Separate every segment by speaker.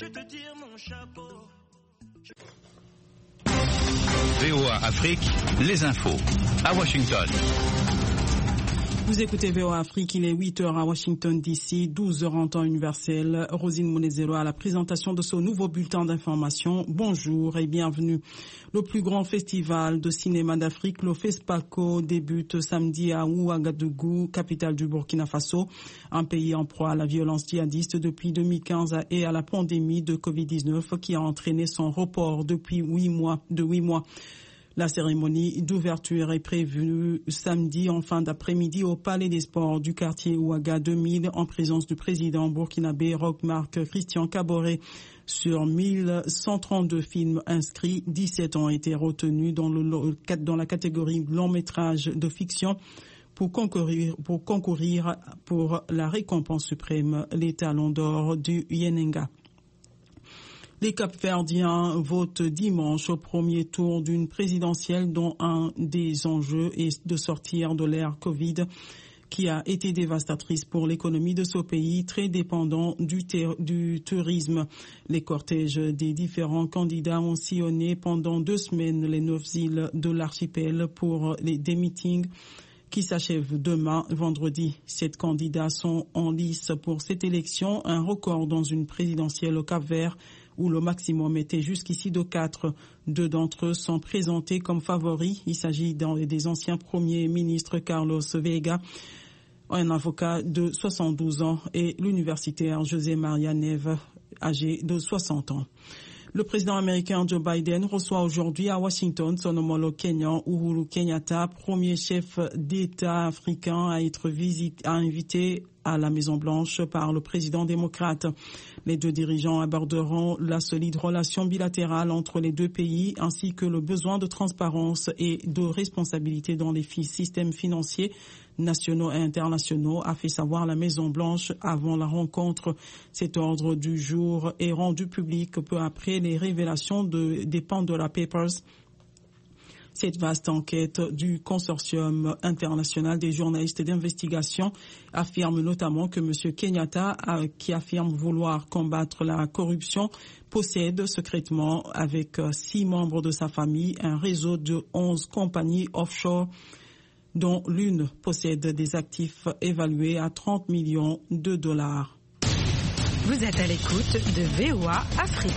Speaker 1: je te tire mon chapeau.
Speaker 2: VOA Afrique, les infos à Washington.
Speaker 3: Vous écoutez VOA Afrique, il est 8h à Washington DC, 12h en temps universel. Rosine Monezero à la présentation de ce nouveau bulletin d'information. Bonjour et bienvenue. Le plus grand festival de cinéma d'Afrique, le FESPACO, débute samedi à Ouagadougou, capitale du Burkina Faso, un pays en proie à la violence djihadiste depuis 2015 et à la pandémie de Covid-19 qui a entraîné son report depuis 8 mois. La cérémonie d'ouverture est prévue samedi en fin d'après-midi au Palais des Sports du quartier Ouaga 2000 en présence du président burkinabé Roch-Marc Christian Kaboré. Sur 1132 films inscrits, 17 ont été retenus dans la catégorie long métrage de fiction pour concourir pour la récompense suprême, les Talons d'or du Yenenga. Les Cap-Verdiens votent dimanche au premier tour d'une présidentielle dont un des enjeux est de sortir de l'ère Covid qui a été dévastatrice pour l'économie de ce pays très dépendant du tourisme. Les cortèges des différents candidats ont sillonné pendant 2 semaines les 9 îles de l'archipel pour des meetings qui s'achèvent demain, vendredi. 7 candidats sont en lice pour cette élection, un record dans une présidentielle au Cap-Vert où le maximum était jusqu'ici de 4. 2 d'entre eux sont présentés comme favoris. Il s'agit des anciens premiers ministres Carlos Veiga, un avocat de 72 ans, et l'universitaire José Maria Neve, âgé de 60 ans. Le président américain Joe Biden reçoit aujourd'hui à Washington son homologue kenyan Uhuru Kenyatta, premier chef d'État africain à être invité à la Maison-Blanche par le président démocrate. Les 2 dirigeants aborderont la solide relation bilatérale entre les 2 pays ainsi que le besoin de transparence et de responsabilité dans les systèmes financiers nationaux et internationaux, a fait savoir la Maison-Blanche avant la rencontre. Cet ordre du jour est rendu public peu après les révélations des Pandora Papers. Cette vaste enquête du consortium international des journalistes d'investigation affirme notamment que M. Kenyatta, qui affirme vouloir combattre la corruption, possède secrètement avec 6 membres de sa famille un réseau de 11 compagnies offshore dont l'une possède des actifs évalués à 30 millions de dollars.
Speaker 4: Vous êtes à l'écoute de VOA Afrique.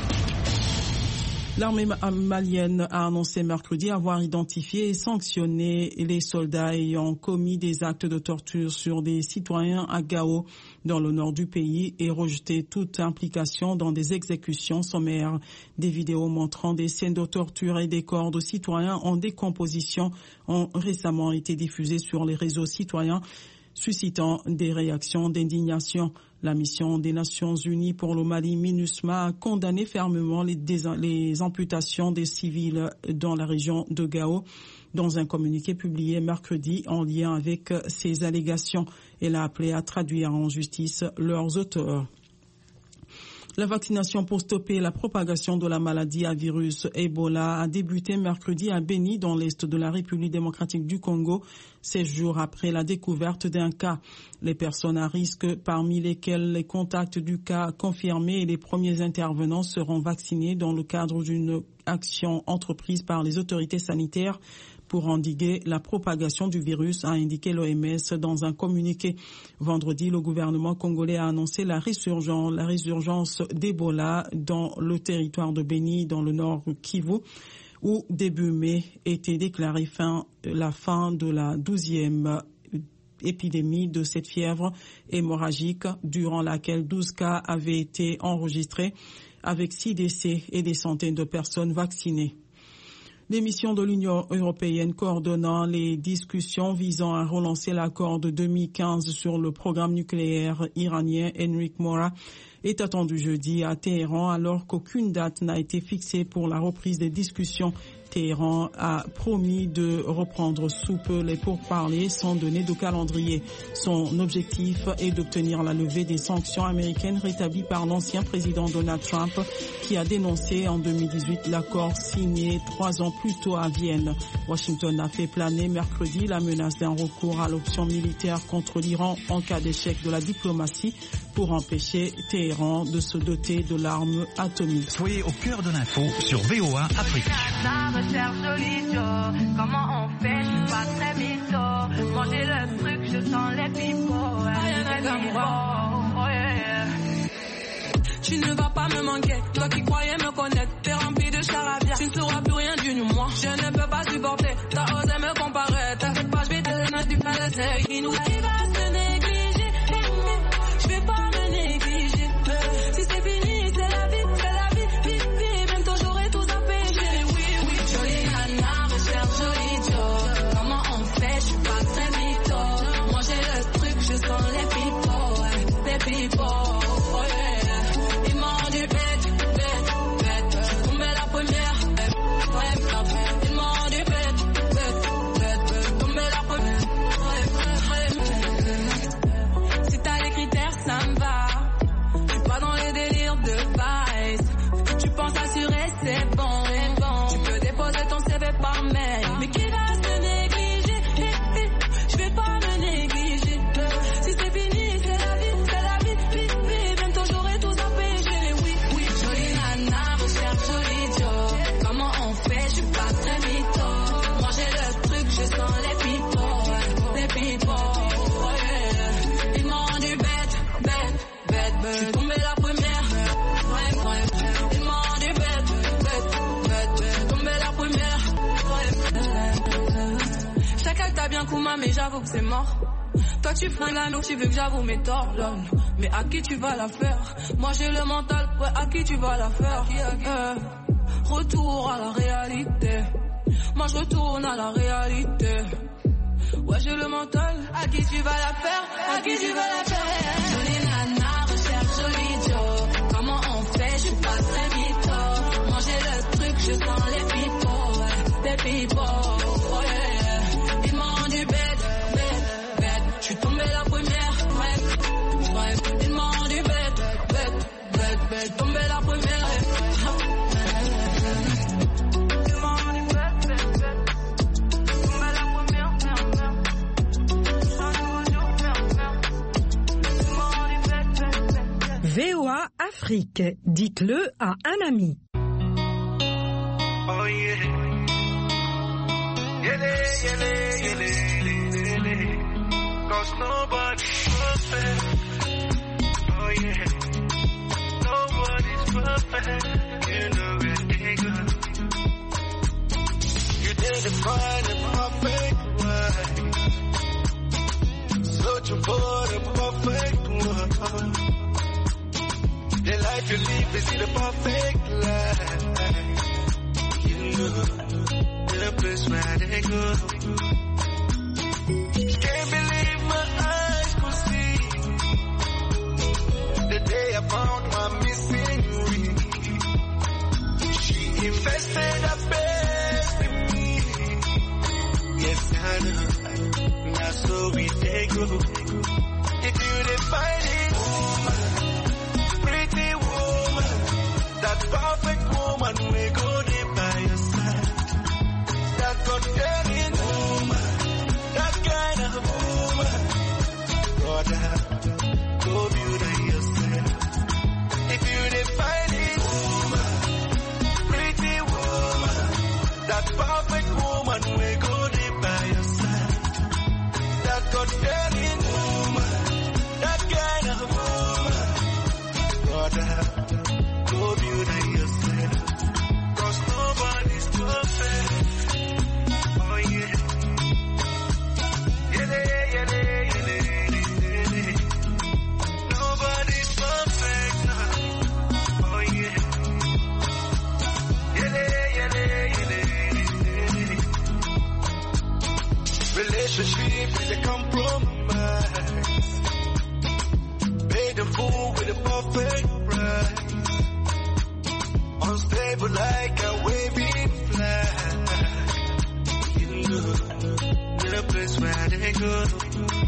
Speaker 3: L'armée malienne a annoncé mercredi avoir identifié et sanctionné les soldats ayant commis des actes de torture sur des citoyens à Gao, dans le nord du pays, et rejeté toute implication dans des exécutions sommaires. Des vidéos montrant des scènes de torture et des corps de citoyens en décomposition ont récemment été diffusées sur les réseaux citoyens, suscitant des réactions d'indignation. La mission des Nations Unies pour le Mali, MINUSMA, a condamné fermement les amputations des civils dans la région de Gao. Dans un communiqué publié mercredi en lien avec ces allégations, elle a appelé à traduire en justice leurs auteurs. La vaccination pour stopper la propagation de la maladie à virus Ebola a débuté mercredi à Beni, dans l'est de la République démocratique du Congo, 16 jours après la découverte d'un cas. Les personnes à risque, parmi lesquelles les contacts du cas confirmés et les premiers intervenants, seront vaccinés dans le cadre d'une action entreprise par les autorités sanitaires pour endiguer la propagation du virus, a indiqué l'OMS dans un communiqué. Vendredi, le gouvernement congolais a annoncé la résurgence d'Ebola dans le territoire de Beni, dans le nord Kivu, où début mai était déclarée la fin de la 12e épidémie de cette fièvre hémorragique, durant laquelle 12 cas avaient été enregistrés, avec 6 décès et des centaines de personnes vaccinées. Les missions de l'Union européenne coordonnant les discussions visant à relancer l'accord de 2015 sur le programme nucléaire iranien, Enrique Mora, est attendue jeudi à Téhéran, alors qu'aucune date n'a été fixée pour la reprise des discussions. Téhéran a promis de reprendre sous peu les pourparlers sans donner de calendrier. Son objectif est d'obtenir la levée des sanctions américaines rétablies par l'ancien président Donald Trump, qui a dénoncé en 2018 l'accord signé 3 ans plus tôt à Vienne. Washington a fait planer mercredi la menace d'un recours à l'option militaire contre l'Iran en cas d'échec de la diplomatie, pour empêcher Téhéran de se doter de l'arme atomique.
Speaker 2: Soyez au cœur de l'info sur VOA Afrique.
Speaker 5: Comment on fait, je suis pas très mytho. Manger le truc, je sens les pipots.
Speaker 6: Tu ne vas pas me manquer, toi qui croyais me connaître. T'es rempli de charabia, tu ne sauras plus rien du moi. Je ne peux pas supporter, t'as osé me comparer. T'inquiète pas, je vais te donner du palais. Qui va se négliger, je vais pas me négliger. Si c'est fini, c'est la vie, vie. Bientôt j'aurai tout à payer. Oui, jolie nana, recherche joli Joe. Comment on fait, je suis pas très mytho. Manger le truc, je sens les pipots, les pipots. Mais j'avoue que c'est mort. Toi tu ferais l'anneau, tu veux que j'avoue mes torts, lol. Mais à qui tu vas la faire? Moi j'ai le mental, ouais, à qui tu vas la faire? Retour à la réalité. Moi je retourne à la réalité. Ouais j'ai le mental, à qui tu vas la faire? À qui tu vas la faire? Jolie nana, recherche joli Joe. Comment on fait? Je suis pas très mytho. Manger le truc, je sens les pipots, les pipots. Je suis tombé la première, il m'a rendu bête, tombé la première. Il m'a rendu bête, tombé la première,
Speaker 4: VOA Afrique, dites-le à un ami.
Speaker 1: Oh yeah. Cause nobody's perfect. Oh yeah. Nobody's perfect. You know it, nigga. You didn't find a perfect one. Searching for the perfect one. The life you live is the perfect life. You know the place where they go. Can't believe my eyes could see the day I found my missing ring. She invested her best in me. Yes, I know. Now so we take go. If you define it, woman, pretty woman, that perfect woman, we go there by your side. That God-fearing woman. That kind of woman, brother, go beauty yourself. If you define it, woman, pretty woman, that perfect woman, we go there by your side. That God-fearing woman, that kind of woman, brother, go beauty yourself. 'Cause nobody's perfect. Oh yeah. Nobody's perfect now. Oh yeah. Relationship is a compromise. Pay the fool with a perfect price. Unstable like a waving flag. You know the place where they go.